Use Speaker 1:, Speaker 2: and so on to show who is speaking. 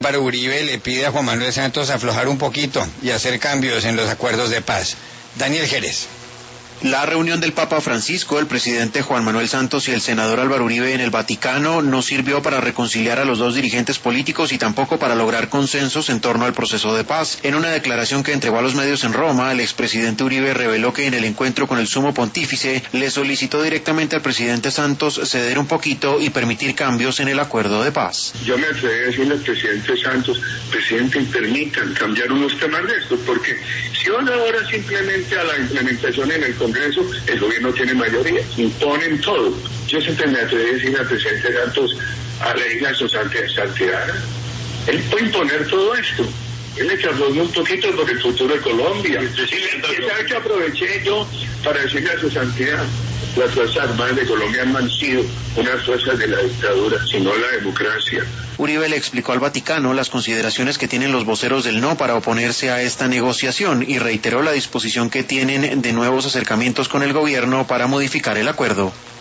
Speaker 1: Álvaro Uribe le pide a Juan Manuel Santos aflojar un poquito y hacer cambios en los acuerdos de paz. Daniel Jerez.
Speaker 2: La reunión del Papa Francisco, el presidente Juan Manuel Santos y el senador Álvaro Uribe en el Vaticano no sirvió para reconciliar a los dos dirigentes políticos y tampoco para lograr consensos en torno al proceso de paz. En una declaración que entregó a los medios en Roma, el expresidente Uribe reveló que en el encuentro con el sumo pontífice le solicitó directamente al presidente Santos ceder un poquito y permitir cambios en el acuerdo de paz.
Speaker 3: Yo me atreví a decirle al presidente Santos, presidente, permitan cambiar unos temas de estos, porque si van ahora simplemente a la implementación en el Congreso, el gobierno tiene mayoría, imponen todo. Yo siempre me atreví a decir al presidente Santos, a la isla de su santidad, él puede imponer todo esto. Él le charló un poquito por el futuro de Colombia. Y sabe que aproveché yo para decirle a su santidad, las Fuerzas Armadas de Colombia no han sido unas fuerzas de la dictadura, sino la democracia.
Speaker 2: Uribe le explicó al Vaticano las consideraciones que tienen los voceros del no para oponerse a esta negociación y reiteró la disposición que tienen de nuevos acercamientos con el gobierno para modificar el acuerdo.